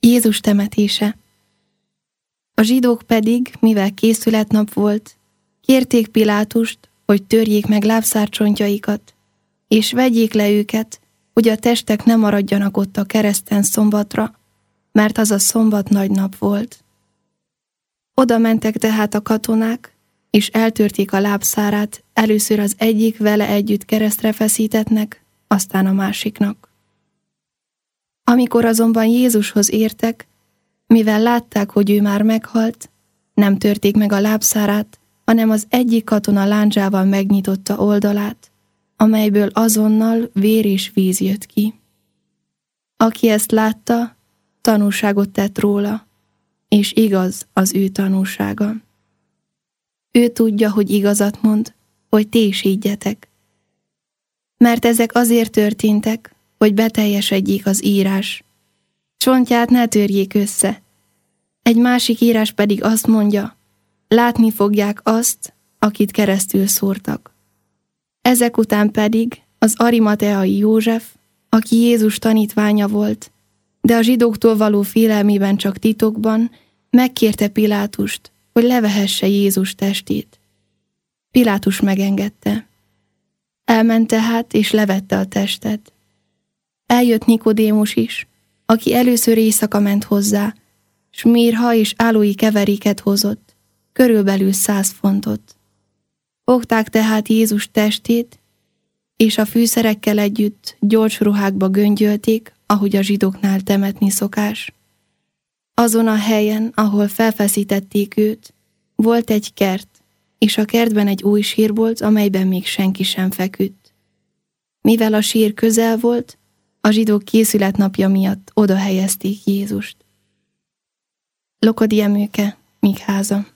Jézus temetése. A zsidók pedig, mivel készületnap volt, kérték Pilátust, hogy törjék meg lábszárcsontjaikat, és vegyék le őket, hogy a testek ne maradjanak ott a kereszten szombatra, mert az a szombat nagy nap volt. Oda mentek tehát a katonák, és eltörték a lábszárát először az egyik vele együtt keresztre feszítettnek, aztán a másiknak. Amikor azonban Jézushoz értek, mivel látták, hogy ő már meghalt, nem törték meg a lábszárát, hanem az egyik katona lándzsával megnyitotta oldalát, amelyből azonnal vér és víz jött ki. Aki ezt látta, tanúságot tett róla, és igaz az ő tanúsága. Ő tudja, hogy igazat mond, hogy ti is higgyetek. Mert ezek azért történtek, hogy beteljesedjék az írás. Csontját ne törjék össze. Egy másik írás pedig azt mondja, látni fogják azt, akit keresztül szúrtak. Ezek után pedig az arimateai József, aki Jézus tanítványa volt, de a zsidóktól való félelmében csak titokban, megkérte Pilátust, hogy levehesse Jézus testét. Pilátus megengedte. Elment tehát, és levette a testet. Eljött Nikodémus is, aki először éjszaka ment hozzá, s mirha és álói keveréket hozott, körülbelül 100 fontot. Fogták tehát Jézus testét, és a fűszerekkel együtt gyors ruhákba göngyölték, ahogy a zsidóknál temetni szokás. Azon a helyen, ahol felfeszítették őt, volt egy kert, és a kertben egy új sír volt, amelyben még senki sem feküdt. Mivel a sír közel volt, a zsidók készületnapja miatt oda helyezték Jézust. Lokodi Emőke, Mikháza.